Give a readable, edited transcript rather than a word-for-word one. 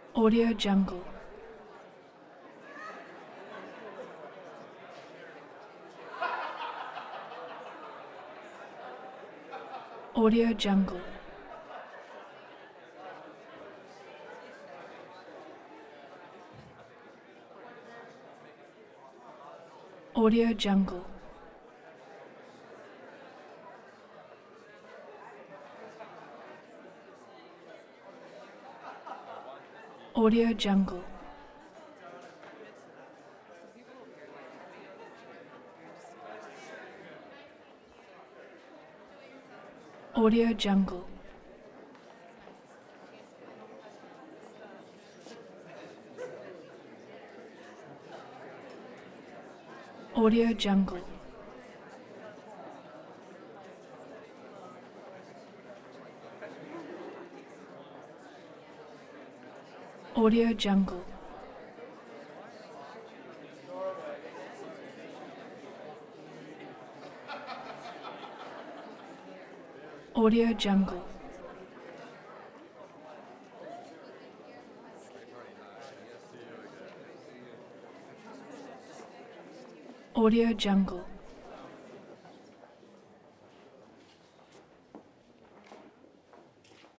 Audio Jungle. Audio Jungle. Audio Jungle. Audio Jungle. Audio Jungle. Audio Jungle. Audio Jungle. Audio Jungle. Audio Jungle.